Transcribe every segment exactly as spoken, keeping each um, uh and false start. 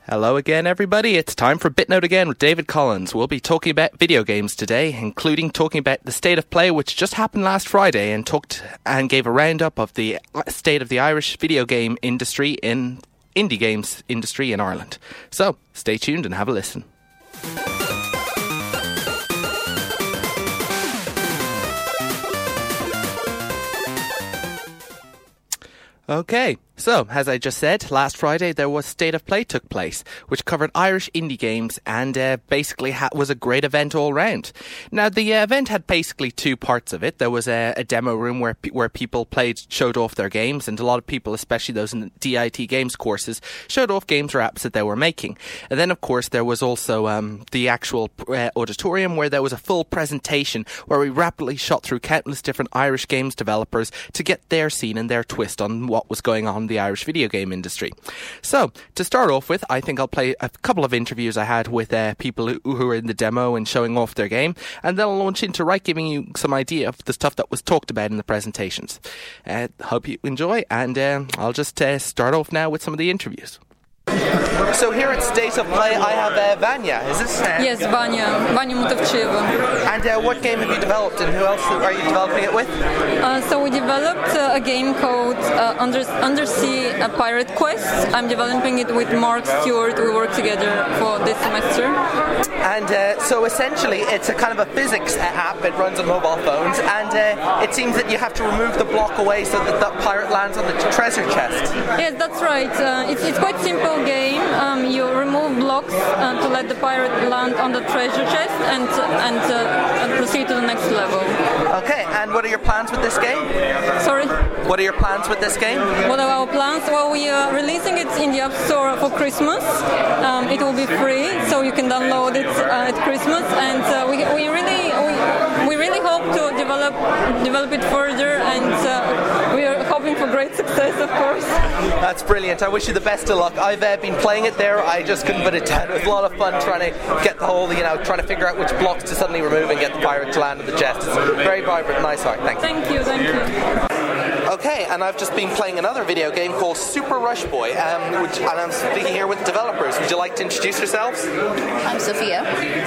Hello again, everybody. It's time for BitNote again with David Collins. We'll be talking about video games today, including talking about the state of play, which just happened last Friday, and talked and gave a roundup of the state of the Irish video game industry in indie games industry in Ireland. So, stay tuned and have a listen. Okay, so as I just said, last Friday there was State of Play took place, which covered Irish indie games and uh, basically ha- was a great event all round. Now the uh, event had basically two parts of it. There was a, a demo room where pe- where people played, showed off their games, and a lot of people, especially those in the D I T games courses, showed off games or apps that they were making. And then of course there was also um, the actual uh, auditorium where there was a full presentation where we rapidly shot through countless different Irish games developers to get their scene and their twist on what was going on in the Irish video game industry. So, to start off with, I think I'll play a couple of interviews I had with uh, people who, who were in the demo and showing off their game, and then I'll launch into right giving you some idea of the stuff that was talked about in the presentations. Uh, hope you enjoy, and uh, I'll just uh, start off now with some of the interviews. So here at State of Play, I have uh, Vanya. Is this? Uh, yes, Vanya. Vanya Mutavcheva. And uh, what game have you developed, and who else are you developing it with? Uh, so we developed uh, a game called uh, Under Undersea uh, Pirate Quest. I'm developing it with Mark Stewart. We work together for this semester. And uh, so essentially, it's a kind of a physics app. It runs on mobile phones, and uh, it seems that you have to remove the block away so that the pirate lands on the treasure chest. Yes, that's right. Uh, it's, it's quite simple game. Um, you remove blocks uh, to let the pirate land on the treasure chest and and, uh, and proceed to the next level. Okay, and what are your plans with this game? Sorry? What are your plans with this game? What are our plans? Well, we are releasing it in the App Store for Christmas. Um, it will be free, so you can download it uh, at Christmas, and uh, we we really we, we really hope to develop develop it further, and uh, we are hoping for great success, of course. That's brilliant. I wish you the best of luck. I've uh, been playing it there. I just couldn't put it down. It was a lot of fun trying to get the whole, you know, trying to figure out which blocks to suddenly remove and get the pirate to land on the chest. It's very vibrant, nice art. Thanks. Thank you, thank you. Okay, and I've just been playing another video game called Super Rush Boy, um, which, and I'm speaking here with developers. Would you like to introduce yourselves? I'm Sophia.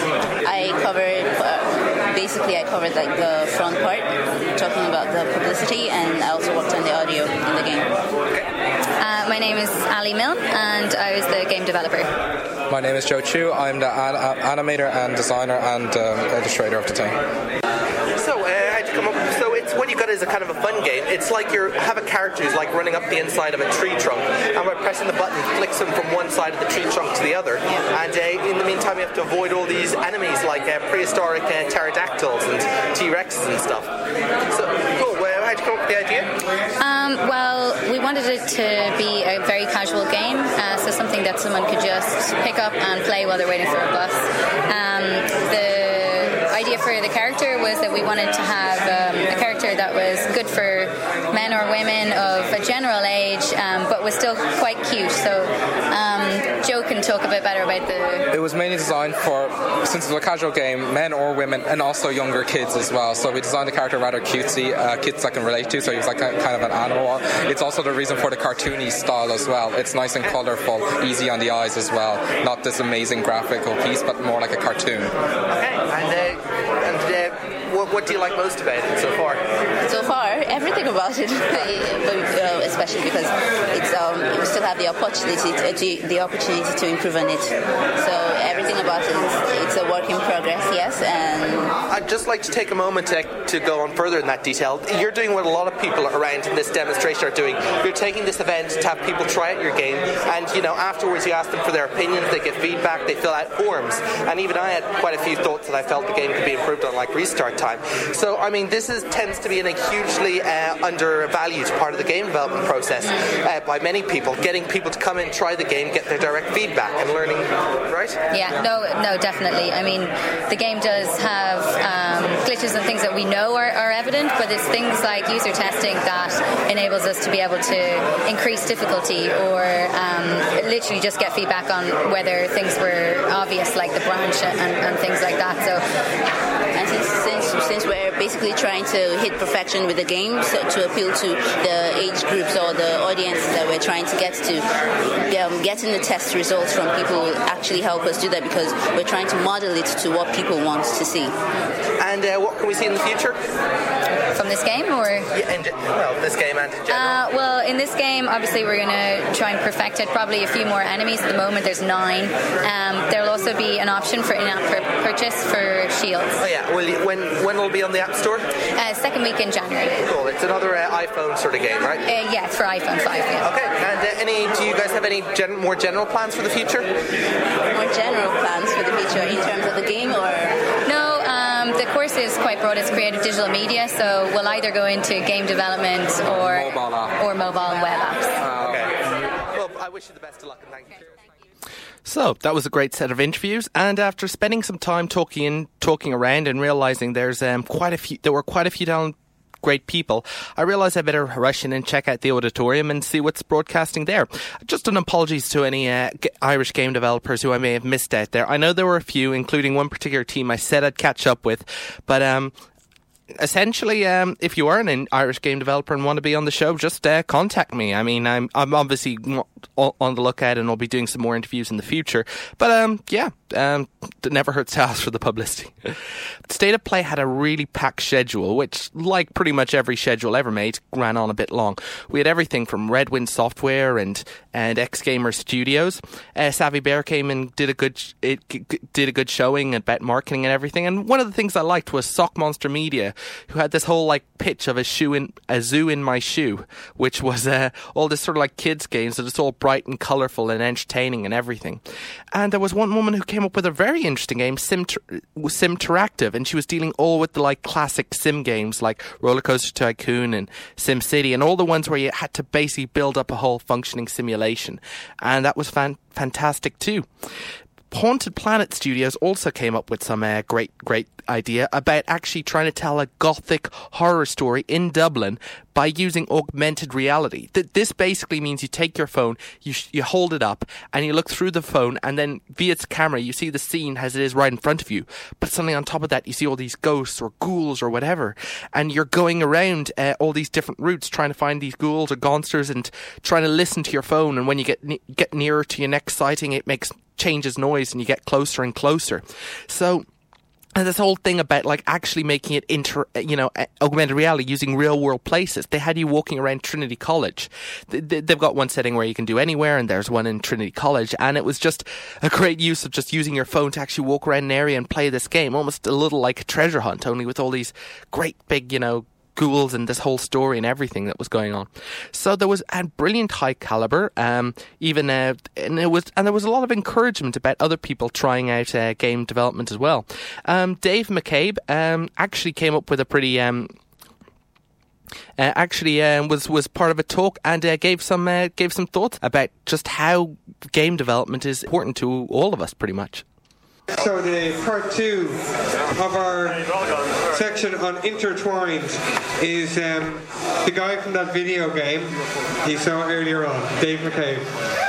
I covered, uh, basically I covered like the front part, talking about the publicity, and I also worked on the audio in the game. Okay. Uh, my name is Ali Milne, and I was the game developer. My name is Joe Chu. I'm the an- animator and designer and um, illustrator of the team. So, uh, how'd you come up with, so it's what you got is a kind of a fun game. It's like you have a character who's like running up the inside of a tree trunk, and by pressing the button, flicks him from one side of the tree trunk to the other. And uh, in the meantime, you have to avoid all these enemies like uh, prehistoric uh, pterodactyls and T-Rexes and stuff. So, cool. Well, how'd you come up with the idea? Um, well, we wanted it to be a very casual game, uh, so something that someone could just pick up and play while they're waiting for a bus. Um, the idea for the character was that we wanted to have um, a character that was good for men or women of a general age, um, but was still quite cute. So um, Joe can talk a bit better about the... It was mainly designed for, since it was a casual game, men or women, and also younger kids as well. So we designed the character rather cutesy, uh, kids that can relate to, so he was like a, kind of an animal. It's also the reason for the cartoony style as well. It's nice and colourful, easy on the eyes as well. Not this amazing graphical piece, but more like a cartoon. Okay, and, uh, and uh, what, what do you like most about it so far? So far, everything about it, but, uh, especially because it's um, you still have the opportunity to, to, the opportunity to improve on it. So everything about it, is, it's a work in progress, yes. And I'd just like to take a moment to, to go on further in that detail. You're doing what a lot of people around in this demonstration are doing. You're taking this event to have people try out your game, and you know afterwards you ask them for their opinions, they give feedback, they fill out forms, and even I had quite a few thoughts that I felt the game could be improved on, like restart time. So I mean, this is tends to be a hugely uh, undervalued part of the game development process uh, by many people. Getting people to come in, try the game, get their direct feedback, and learning. Right? Yeah, no, no, definitely. I mean, the game does have um, glitches and things that we know are, are evident, but it's things like user testing that enables us to be able to increase difficulty or um, literally just get feedback on whether things were obvious, like the branch and, and things like that. So, and since, since since we're basically trying to hit perfection with the game, so to appeal to the age groups or the audiences that we're trying to get to, um, getting the test results from people will actually help us do that, because we're trying to model it to what people want to see. And uh, what can we see in the future? From this game, or? Yeah, in, well, this game and in general. Uh, well, in this game, obviously, we're going to try and perfect it. Probably a few more enemies. At the moment, there's nine. Um, there'll also be an option for in-app pur- purchase for shields. Oh yeah. Will you, when when will it be on the App Store? Uh, second week in January. Cool. It's another uh, iPhone sort of game, right? Uh, yeah, it's for iPhone five. Yeah. Okay. And uh, any? Do you guys have any gen- more general plans for the future? More general plans for the future in terms of the game, or? No. Um, the course is quite broad. It's creative digital media, so we'll either go into game development or mobile app. or mobile and web apps. Uh, Okay. Well, I wish you the best of luck and thank you. So that was a great set of interviews, and after spending some time talking in, talking around and realizing there's um, quite a few, there were quite a few down. Great people, I realised I better rush in and check out the auditorium and see what's broadcasting there. Just an apologies to any uh, g- Irish game developers who I may have missed out there. I know there were a few, including one particular team I said I'd catch up with, but um, essentially, um, if you are an Irish game developer and want to be on the show, just uh, contact me. I mean, I'm I'm obviously on the lookout and I'll be doing some more interviews in the future. But um, yeah, um, it never hurts to ask for the publicity. State of Play had a really packed schedule, which, like pretty much every schedule ever made, ran on a bit long. We had everything from Red Wind Software and and X Gamer Studios. Uh, Savvy Bear came and did a good it g- did a good showing about marketing and everything. And one of the things I liked was Sock Monster Media, who had this whole like pitch of a shoe in a zoo in my shoe, which was uh, all this sort of like kids games that it's all bright and colourful and entertaining and everything. And there was one woman who came up with a very interesting game, Sim Simteractive, and she was dealing all with the like classic sim games like Roller Coaster Tycoon and Sim City and all the ones where you had to basically build up a whole functioning simulation, and that was fan- fantastic too. Haunted Planet Studios also came up with some uh, great, great idea about actually trying to tell a gothic horror story in Dublin by using augmented reality. Th- this basically means you take your phone, you sh- you hold it up, and you look through the phone, and then via its camera, you see the scene as it is right in front of you. But suddenly on top of that, you see all these ghosts or ghouls or whatever, and you're going around uh, all these different routes trying to find these ghouls or gonsters and trying to listen to your phone. And when you get ne- get nearer to your next sighting, it makes changes noise and you get closer and closer. So and this whole thing about like actually making it inter, you know, augmented reality using real world places. They had you walking around Trinity College. They've got one setting where you can do anywhere, and there's one in Trinity College, and it was just a great use of just using your phone to actually walk around an area and play this game, almost a little like a treasure hunt, only with all these great big, you know, ghouls and this whole story and everything that was going on. So there was a brilliant high caliber, um, even uh, and it was, and there was a lot of encouragement about other people trying out uh, game development as well. Um, Dave McCabe um, actually came up with a pretty. Um, Uh, actually, uh, was was part of a talk and uh, gave some uh, gave some thoughts about just how game development is important to all of us, pretty much. So the part two of our section on Intertwined is um, the guy from that video game you saw earlier on, Dave McCabe.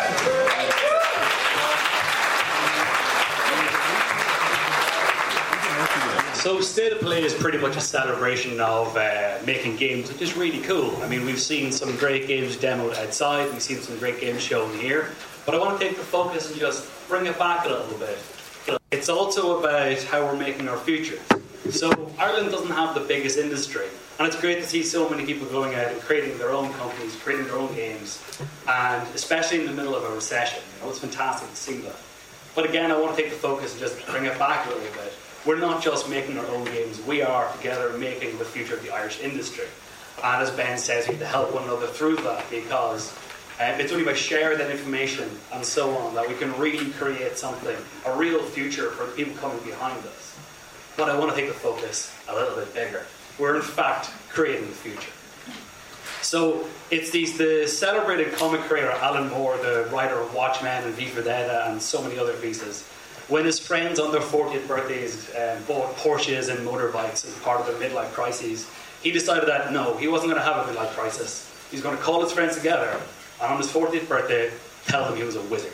So State of Play is pretty much a celebration of uh, making games, which is really cool. I mean, we've seen some great games demoed outside, we've seen some great games shown here, but I want to take the focus and just bring it back a little bit. It's also about how we're making our future. So Ireland doesn't have the biggest industry, and it's great to see so many people going out and creating their own companies, creating their own games, and especially in the middle of a recession. You know, it's fantastic to see that. But again, I want to take the focus and just bring it back a little bit. We're not just making our own games, we are together making the future of the Irish industry. And as Ben says, we need to help one another through that, because Um, it's only by sharing that information and so on that we can really create something, a real future for the people coming behind us. But I want to take the focus a little bit bigger. We're in fact creating the future. So it's these the celebrated comic creator Alan Moore, the writer of Watchmen and V for Vendetta and so many other pieces. When his friends on their fortieth birthdays um, bought Porsches and motorbikes as part of their midlife crises, he decided that no, he wasn't going to have a midlife crisis. He's going to call his friends together, and on his fortieth birthday, tell them he was a wizard.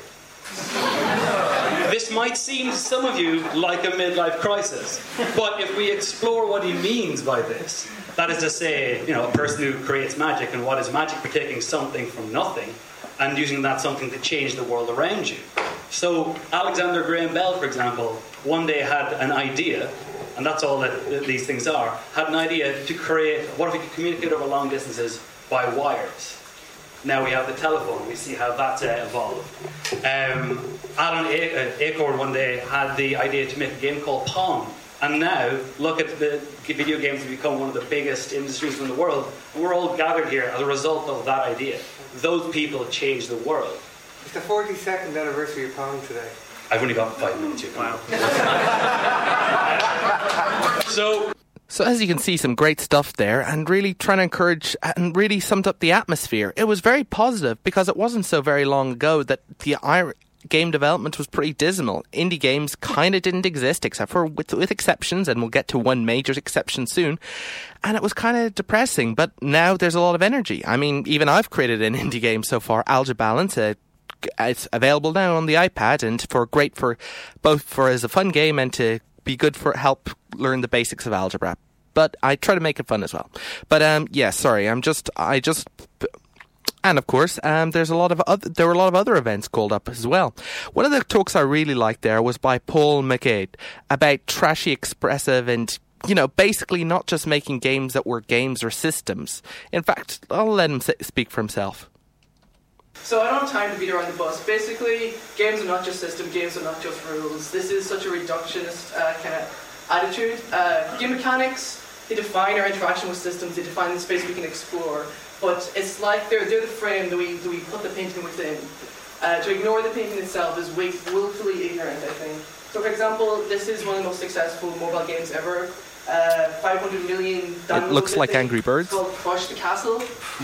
This might seem to some of you like a midlife crisis, but if we explore what he means by this, that is to say, you know, a person who creates magic, and what is magic but taking something from nothing and using that something to change the world around you. So Alexander Graham Bell, for example, one day had an idea, and that's all that these things are, had an idea to create, what if we could communicate over long distances by wires? Now we have the telephone, we see how that's uh, evolved. Um, Alan A- uh, Acorn one day had the idea to make a game called Pong. And now, look at the video games have become one of the biggest industries in the world. And we're all gathered here as a result of that idea. Those people have changed the world. It's the forty-second anniversary of Pong today. I've only got five minutes, you can. So... So as you can see, some great stuff there, and really trying to encourage and really summed up the atmosphere. It was very positive because it wasn't so very long ago that the Irish game development was pretty dismal. Indie games kind of didn't exist, except for with, with exceptions, and we'll get to one major exception soon. And it was kind of depressing, but now there's a lot of energy. I mean, even I've created an indie game so far, AlgeBalance. Uh, it's available now on the iPad, and for great for both for as a fun game and to be good for help learn the basics of algebra. But I try to make it fun as well. But um, yeah, sorry, I'm just I just. And of course, um, there's a lot of other, there were a lot of other events called up as well. One of the talks I really liked there was by Paul McCade about trashy, expressive, and you know, basically not just making games that were games or systems. In fact, I'll let him speak for himself. So I don't have time to beat around the bush. Basically, games are not just systems, games are not just rules. This is such a reductionist uh, kind of attitude. Uh, game mechanics, they define our interaction with systems, they define the space we can explore. But it's like they're, they're the frame that we, that we put the painting within. Uh, to ignore the painting itself is willfully ignorant, I think. So for example, this is one of the most successful mobile games ever. Uh, five hundred million downloads. It looks like Angry Birds. It's called Crush the Castle.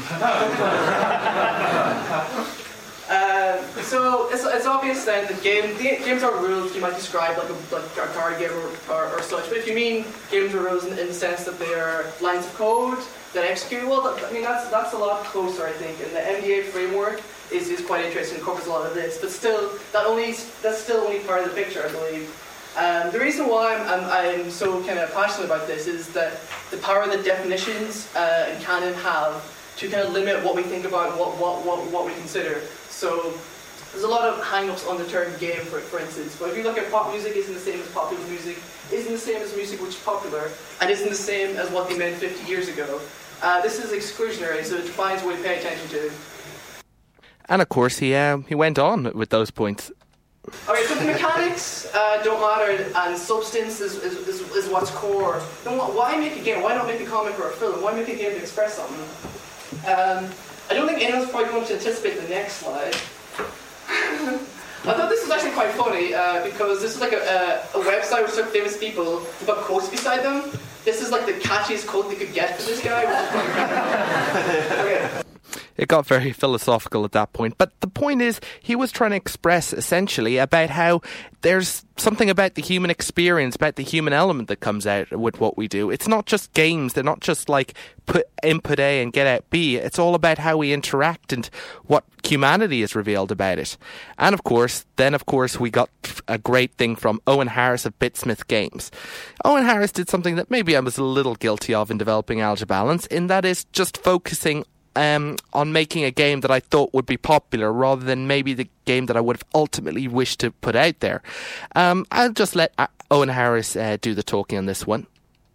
uh, so it's, it's obvious then that game, games are rules you might describe like a, like a card game or, or, or such. But if you mean games are rules in, in the sense that they are lines of code that execute, well, that, I mean that's that's a lot closer, I think. And the M D A framework is, is quite interesting. It covers a lot of this, but still, that only that's still only part of the picture, I believe. Um, the reason why I'm, I'm, I'm so kind of passionate about this is that the power that definitions uh, and canon have to kind of limit what we think about and what, what, what, what we consider. So there's a lot of hang-ups on the term game, for, for instance. But if you look at pop music, isn't the same as popular music, isn't the same as music which is popular, and isn't the same as what they meant fifty years ago. Uh, this is exclusionary, so it defines what we pay attention to. And of course, he uh, he went on with those points. Okay, so the mechanics uh, don't matter, and substance is, is, is, is what's core. Then why make a game? Why not make a comic or a film? Why make a game to express something? Um, I don't think anyone's probably going to anticipate the next slide. I thought this was actually quite funny, uh, because this is like a, a, a website with some famous people who put quotes beside them. This is like the catchiest quote they could get for this guy. Okay. It got very philosophical at that point. But the point is, he was trying to express essentially about how there's something about the human experience, about the human element that comes out with what we do. It's not just games. They're not just like put input A and get out B. It's all about how we interact and what humanity is revealed about it. And of course, then of course, we got a great thing from Owen Harris of Bitsmith Games. Owen Harris did something that maybe I was a little guilty of in developing AlgeBalance, in that is just focusing Um, on making a game that I thought would be popular rather than maybe the game that I would have ultimately wished to put out there. Um, I'll just let uh, Owen Harris uh, do the talking on this one.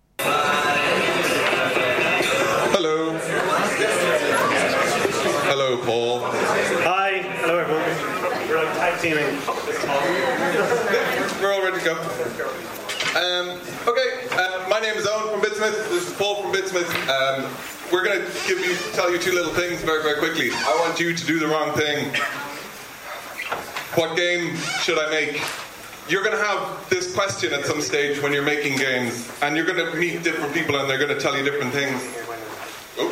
Hello. Hello, Paul. Hi. Hello, everyone. We're like tag teaming this talk. We're all ready to go. Um, okay, uh, my name is Owen from Bitsmith. This is Paul from Bitsmith. Um, We're going to give you, tell you two little things very, very quickly. I want you to do the wrong thing. What game should I make? You're going to have this question at some stage when you're making games, and you're going to meet different people, and they're going to tell you different things. Oh.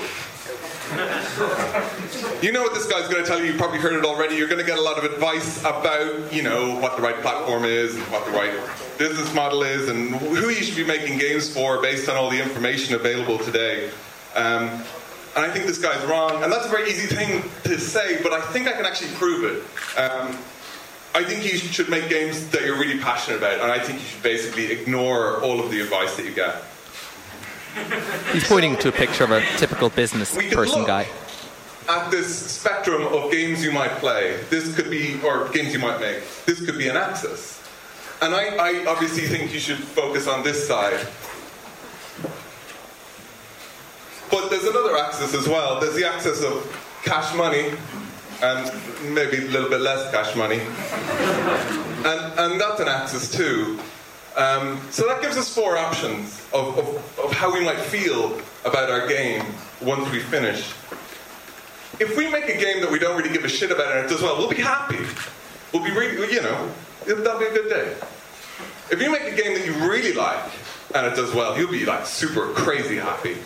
You know what this guy's going to tell you. You've probably heard it already. You're going to get a lot of advice about, you know, what the right platform is, and what the right business model is, and who you should be making games for based on all the information available today. Um, and I think this guy's wrong, and that's a very easy thing to say, but I think I can actually prove it. Um, I think you should make games that you're really passionate about, and I think you should basically ignore all of the advice that you get. He's pointing to a picture of a typical business We can person look guy. At this spectrum of games you might play. This could be, or games you might make. This could be an axis. And I, I obviously think you should focus on this side. But there's another axis as well. There's the axis of cash money, and maybe a little bit less cash money. And, and that's an axis too. Um, so that gives us four options of, of, of how we might feel about our game once we finish. If we make a game that we don't really give a shit about and it does well, we'll be happy. We'll be really, you know, that'll be a good day. If you make a game that you really like and it does well, you'll be like super crazy happy.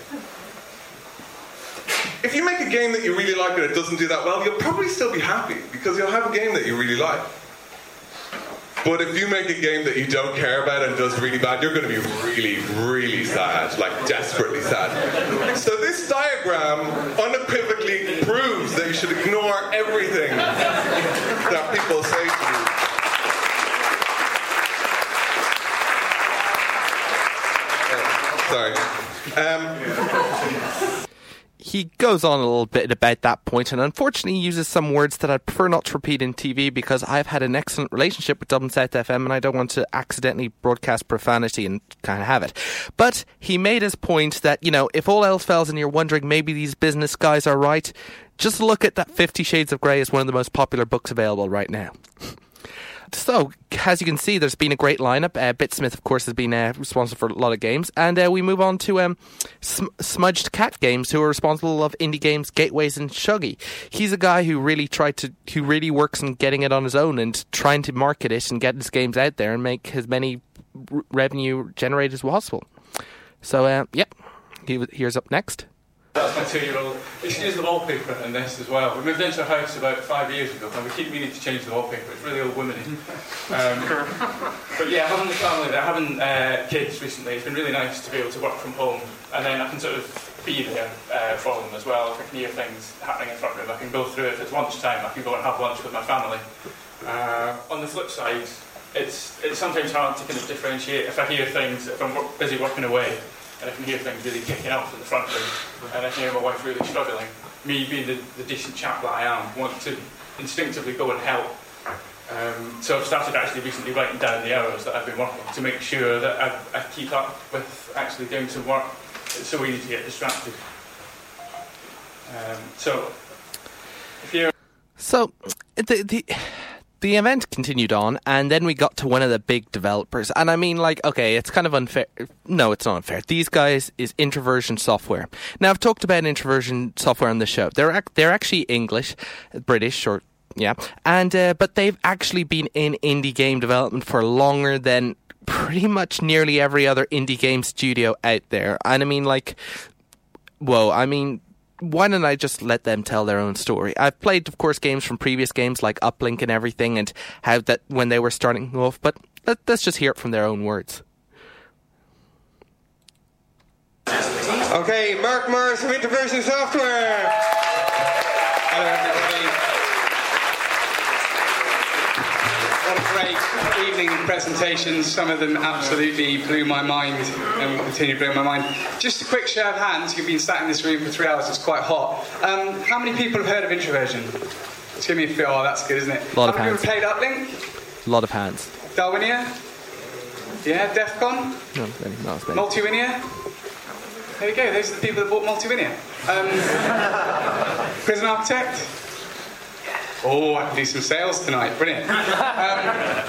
If you make a game that you really like and it doesn't do that well, you'll probably still be happy because you'll have a game that you really like. But if you make a game that you don't care about and does really bad, you're going to be really, really sad, like desperately sad. So this diagram unequivocally proves that you should ignore everything that people say to you. Uh, sorry. Um, He goes on a little bit about that point, and unfortunately uses some words that I'd prefer not to repeat in T V because I've had an excellent relationship with Dublin South F M and I don't want to accidentally broadcast profanity and kind of have it. But he made his point that, you know, if all else fails and you're wondering maybe these business guys are right, just look at that Fifty Shades of Grey as one of the most popular books available right now. So, as you can see, there's been a great lineup. Uh, Bitsmith, of course, has been uh, responsible for a lot of games. And uh, we move on to um, Sm- Smudged Cat Games, who are responsible of indie games, Gateways and Shuggy. He's a guy who really tried to, who really works on getting it on his own and trying to market it and get his games out there and make as many r- revenue generate as possible. So, uh, yep, he, here's up next. That's my two-year-old. Excuse the wallpaper in this as well. We moved into a house about five years ago and we keep meaning to change the wallpaper. It's really old women-y. Um, but yeah, having the family, there, having uh, kids recently, it's been really nice to be able to work from home, and then I can sort of be there uh, for them as well. If I can hear things happening in front of me, I can go through. If it's lunchtime, I can go and have lunch with my family. Uh, on the flip side, it's it's sometimes hard to kind of differentiate if I hear things, if I'm work, busy working away, and I can hear things really kicking off in the front room, and I can hear my wife really struggling. Me, being the, the decent chap that I am, want to instinctively go and help. Um, so I've started actually recently writing down the hours that I've been working to make sure that I, I keep up with actually doing some work. It's so easy to get distracted. Um, so, if you're... So, the... the The event continued on, and then we got to one of the big developers. And I mean, like, okay, it's kind of unfair. No, it's not unfair. These guys is Introversion Software. Now, I've talked about Introversion Software on the show. They're ac- they're actually English, British, or yeah, and uh, but they've actually been in indie game development for longer than pretty much nearly every other indie game studio out there. And I mean, like, whoa, I mean. Why don't I just let them tell their own story? I've played, of course, games from previous games like Uplink and everything, and how that when they were starting off, but let, let's just hear it from their own words. Okay, Mark Morris from Introversion Software. Hello, everybody. What a great evening of presentations. Some of them absolutely blew my mind and will continue to blow my mind. Just a quick show of hands. You've been sat in this room for three hours. It's quite hot. Um, how many people have heard of Introversion? Just give me a feel. Oh, that's good, isn't it? A lot how many of people hands. played Uplink? A lot of hands. Darwinia? Yeah, DEFCON? No, really, not as many. Multiwinia? There you go. Those are the people that bought Multiwinia. Um, Prison Architect? Oh, I can do some sales tonight. Brilliant. Um,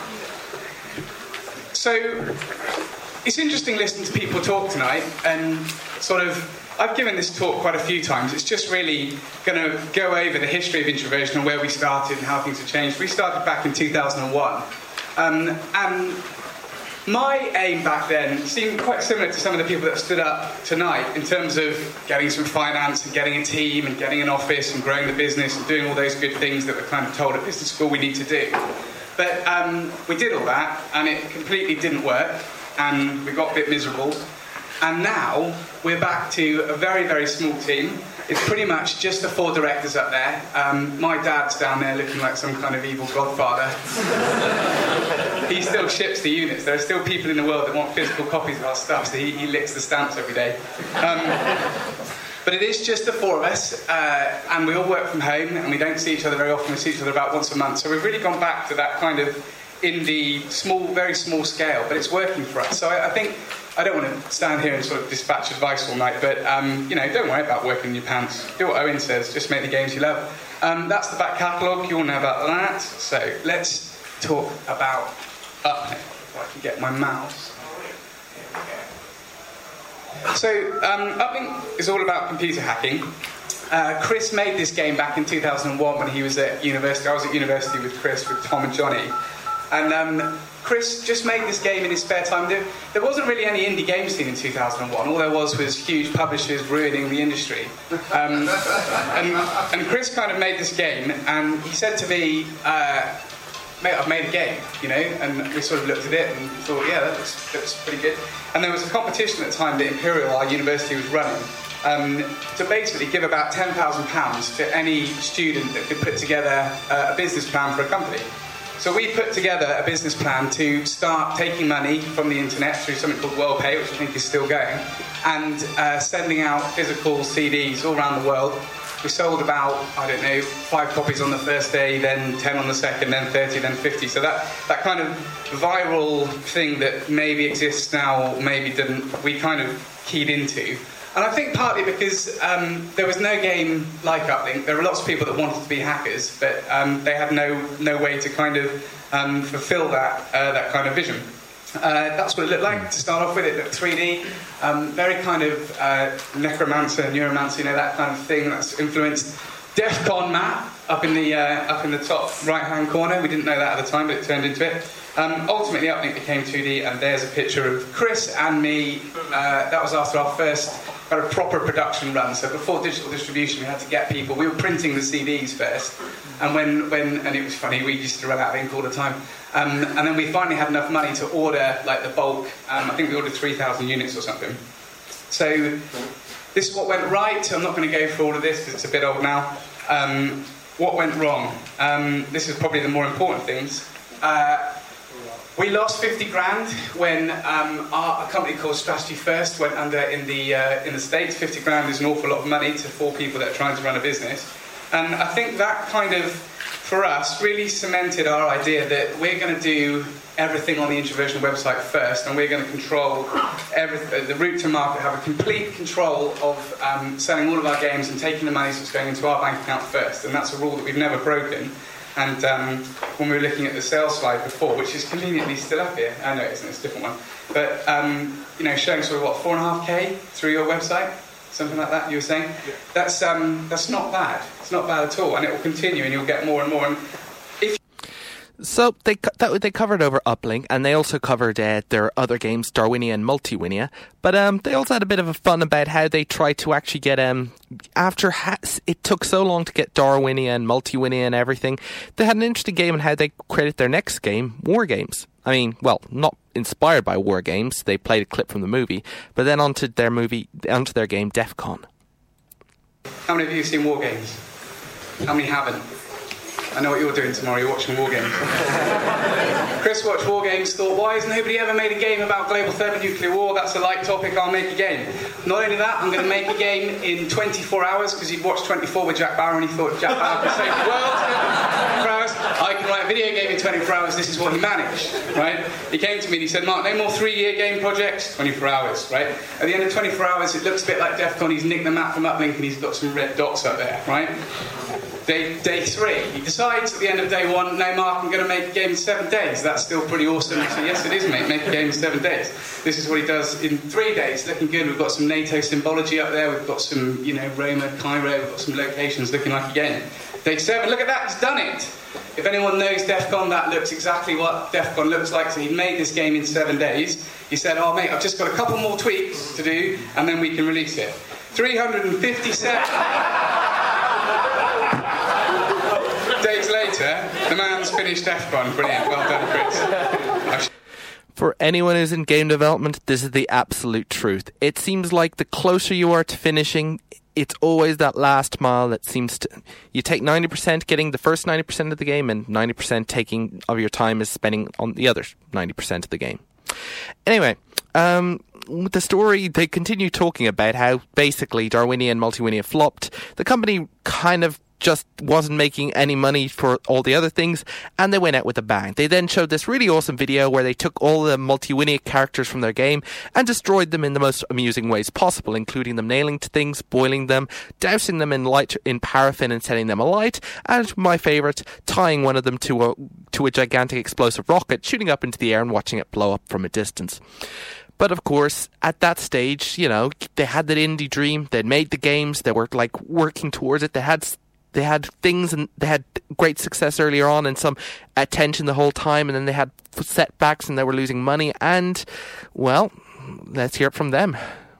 so, it's interesting listening to people talk tonight, and sort of, I've given this talk quite a few times. It's just really going to go over the history of introversion and where we started and how things have changed. We started back in two thousand one, um, and my aim back then seemed quite similar to some of the people that have stood up tonight in terms of getting some finance and getting a team and getting an office and growing the business and doing all those good things that we're kind of told at business school we need to do. But um, we did all that and it completely didn't work and we got a bit miserable. And now we're back to a very, very small team. It's pretty much just the four directors up there. Um, my dad's down there looking like some kind of evil godfather. He still ships the units. There are still people in the world that want physical copies of our stuff, so he, he licks the stamps every day. Um, but it is just the four of us, uh, and we all work from home, and we don't see each other very often. We see each other about once a month. So we've really gone back to that kind of indie, small, very small scale, but it's working for us. So I, I think, I don't want to stand here and sort of dispatch advice all night, but, um, you know, don't worry about working in your pants. Do what Owen says, just make the games you love. Um, that's the back catalogue, you all know about that. So let's talk about Uplink, if I can get my mouse. So, um, Uplink is all about computer hacking. Uh, Chris made this game back in two thousand one when he was at university. I was at university with Chris, with Tom and Johnny. And um, Chris just made this game in his spare time. There, there wasn't really any indie game scene in two thousand one. All there was was huge publishers ruining the industry. Um, and, and Chris kind of made this game, and he said to me, uh, mate, I've made a game, you know? And we sort of looked at it and thought, yeah, that looks, looks pretty good. And there was a competition at the time that Imperial, our university, was running, um, to basically give about ten thousand pounds to any student that could put together uh, a business plan for a company. So we put together a business plan to start taking money from the internet through something called WorldPay, which I think is still going, and uh, sending out physical C Ds all around the world. We sold about, I don't know, five copies on the first day, then ten on the second, then thirty, then fifty. So that, that kind of viral thing that maybe exists now, maybe didn't, we kind of keyed into. And I think partly because um, there was no game like Uplink. There were lots of people that wanted to be hackers, but um, they had no no way to kind of um, fulfill that uh, that kind of vision. Uh, that's what it looked like to start off with. It looked three D, um, very kind of uh, necromancer, neuromancer, you know, that kind of thing that's influenced DEF CON map up in the uh, up in the top right-hand corner. We didn't know that at the time, but it turned into it. Um, ultimately, Uplink became two D, and there's a picture of Chris and me. Uh, that was after our first kind of proper production run. So before digital distribution, we had to get people. We were printing the C Ds first, and when, when and it was funny, we used to run out of ink all the time. Um, and then we finally had enough money to order like the bulk. Um, I think we ordered three thousand units or something. So this is what went right. I'm not going to go through all of this because it's a bit old now. Um, what went wrong? Um, this is probably the more important things. Uh, We lost fifty grand when um, our, a company called Strategy First went under in the uh, in the States. fifty grand is an awful lot of money to four people that are trying to run a business. And I think that kind of, for us, really cemented our idea that we're going to do everything on the Introversion website first, and we're going to control everything, the route to market, have a complete control of um, selling all of our games and taking the money that's going into our bank account first. And that's a rule that we've never broken. And um, when we were looking at the sales slide before, which is conveniently still up here, I know it isn't, it's a different one, but um, you know, showing sort of what, four and a half K through your website, something like that. You were saying, yeah. that's um, that's not bad. It's not bad at all, and it will continue, and you'll get more and more. And if So they that, they covered over Uplink, and they also covered uh, their other games, Darwinia and Multiwinia. But um, they also had a bit of a fun about how they tried to actually get um after ha- it took so long to get Darwinia and Multiwinia and everything. They had an interesting game on how they created their next game, War Games. I mean, well, not inspired by War Games. They played a clip from the movie, but then onto their movie, onto their game, DEF CON. How many of you have seen War Games? How many haven't? I know what you're doing tomorrow, you're watching War Games. Chris watched War Games, thought, why has nobody ever made a game about global thermonuclear war? That's a light topic, I'll make a game. Not only that, I'm going to make a game in twenty-four hours, because he'd watched twenty-four with Jack Bauer and he thought Jack Bauer could save the world. twenty-four hours. I can write a video game in twenty-four hours, this is what he managed, right? He came to me and he said, Mark, no more three-year game projects, twenty-four hours, right? At the end of twenty-four hours, it looks a bit like DEF CON, he's nicked the map from Uplink and he's got some red dots up there, right? Day, day three, he decides at the end of day one, no, Mark, I'm going to make a game in seven days. That's still pretty awesome. I say, yes, it is, mate. Make a game in seven days. This is what he does in three days. Looking good. We've got some NATO symbology up there. We've got some, you know, Roma, Cairo. We've got some locations looking like a game. Day seven, look at that. He's done it. If anyone knows DEF CON, that looks exactly what DEF CON looks like. So he made this game in seven days. He said, oh, mate, I've just got a couple more tweaks to do, and then we can release it. three hundred fifty-seven... days later, the man's finished DEF CON. Brilliant. Well done, Chris. For For anyone who's in game development, this is the absolute truth. It seems like the closer you are to finishing, it's always that last mile that seems to... You take ninety percent getting the first ninety percent of the game, and ninety percent taking of your time is spending on the other ninety percent of the game. Anyway, um, with the story, they continue talking about how basically Darwinia and Multiwinia flopped. The company kind of just wasn't making any money for all the other things, and they went out with a bang. They then showed this really awesome video where they took all the Multiwinia characters from their game and destroyed them in the most amusing ways possible, including them nailing to things, boiling them, dousing them in light in paraffin and setting them alight, and my favourite, tying one of them to a to a gigantic explosive rocket, shooting up into the air and watching it blow up from a distance. But of course, at that stage, you know, they had that indie dream, they'd made the games, they were like working towards it, they had They had things and they had great success earlier on and some attention the whole time, and then they had setbacks and they were losing money, and, well, let's hear it from them.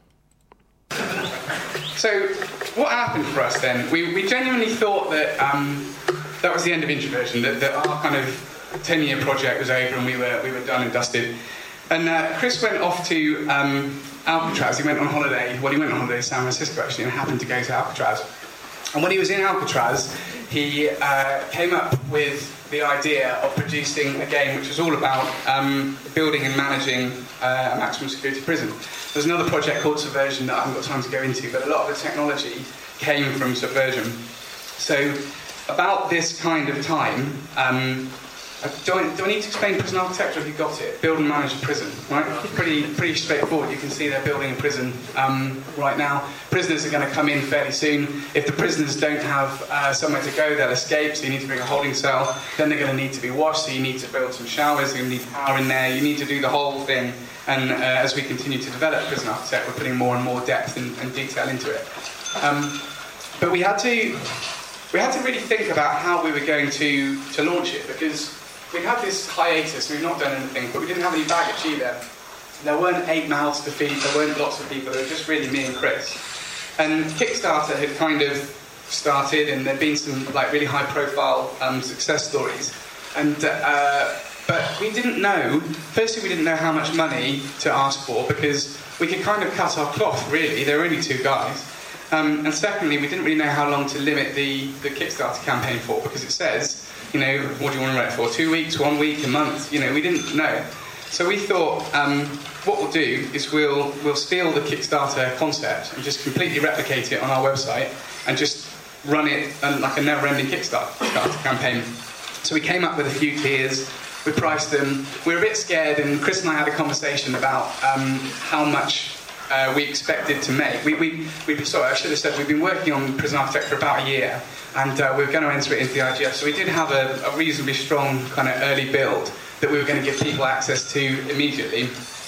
So, what happened for us then? We, we genuinely thought that um, that was the end of Introversion, that, that our kind of ten-year project was over and we were, we were done and dusted. And uh, Chris went off to um, Alcatraz. He went on holiday. Well, he went on holiday to San Francisco, actually, and happened to go to Alcatraz. And when he was in Alcatraz, he uh, came up with the idea of producing a game which was all about um, building and managing uh, a maximum security prison. There's another project called Subversion that I haven't got time to go into, but a lot of the technology came from Subversion. So about this kind of time, um, do, I, do I need to explain prison architecture? Have you got it? Build and manage a prison, right? Pretty, pretty straightforward. You can see they're building a prison um, right now. Prisoners are going to come in fairly soon. If the prisoners don't have uh, somewhere to go, they'll escape, so you need to bring a holding cell. Then they're going to need to be washed, so you need to build some showers, you're going to need power in there, you need to do the whole thing. And uh, as we continue to develop Prison Architect, we're putting more and more depth and, and detail into it. Um, but we had to we had to really think about how we were going to, to launch it, because we had this hiatus, we've not done anything, but we didn't have any baggage either. There weren't eight mouths to feed, there weren't lots of people, there were just really me and Chris. And Kickstarter had kind of started, and there'd been some like really high-profile um, success stories. And uh, but we didn't know. Firstly, we didn't know how much money to ask for, because we could kind of cut our cloth. Really, there were only two guys. Um, and secondly, we didn't really know how long to limit the the Kickstarter campaign for, because it says, you know, what do you want to run it for? Two weeks, one week, a month? You know, we didn't know. So we thought, um, what we'll do is we'll we'll steal the Kickstarter concept and just completely replicate it on our website and just run it like a never-ending Kickstarter campaign. So we came up with a few tiers, we priced them. We were a bit scared, and Chris and I had a conversation about um, how much uh, we expected to make. We, we, we, sorry, I should have said we've been working on Prison Architect for about a year, and uh, we were going to enter it into the I G F. So we did have a, a reasonably strong kind of early build that we were going to give people access to immediately.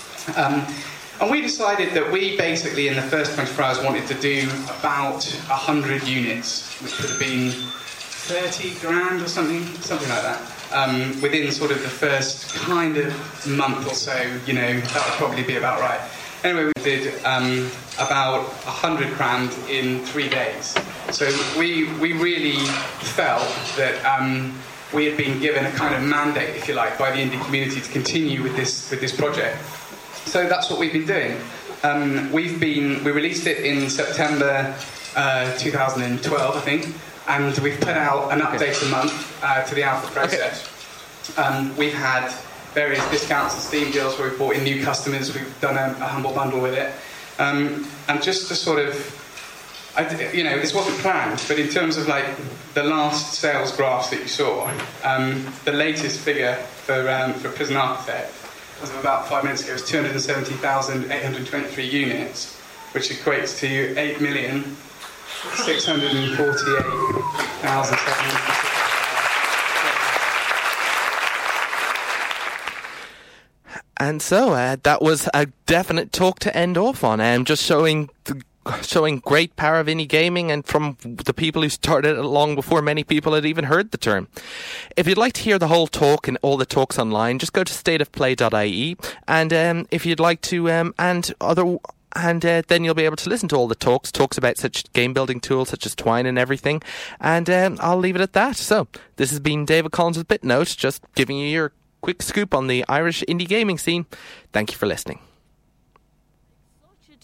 Um, and we decided that we basically, in the first twenty-four hours, wanted to do about one hundred units, which would have been thirty grand or something, something like that, um, within sort of the first kind of month or so. You know, that would probably be about right. Anyway, we did um, about one hundred grand in three days. So we, we really felt that um, we had been given a kind of mandate, if you like, by the indie community to continue with this with this project. So that's what we've been doing. Um, we've been we released it in September uh, two thousand twelve, I think, and we've put out an update a month uh, to the alpha process. Okay. Um, we've had various discounts and Steam deals where we've brought in new customers. We've done a, a humble bundle with it, um, and just to sort of. I, you know, this wasn't planned, but in terms of like the last sales graphs that you saw, um, the latest figure for um, for Prison Architect, as of about five minutes ago, was two hundred seventy thousand eight hundred twenty-three units, which equates to eight million six hundred forty-eight thousand seven hundred. And so uh, that was a definite talk to end off on, and um, just showing the showing great power of indie gaming, and from the people who started it long before many people had even heard the term. If you'd like to hear the whole talk and all the talks online, just go to state of play dot I E, and um, if you'd like to, um, and other, and uh, then you'll be able to listen to all the talks, talks about such game building tools such as Twine and everything, and um, I'll leave it at that. So, this has been David Collins with BitNote, just giving you your quick scoop on the Irish indie gaming scene. Thank you for listening.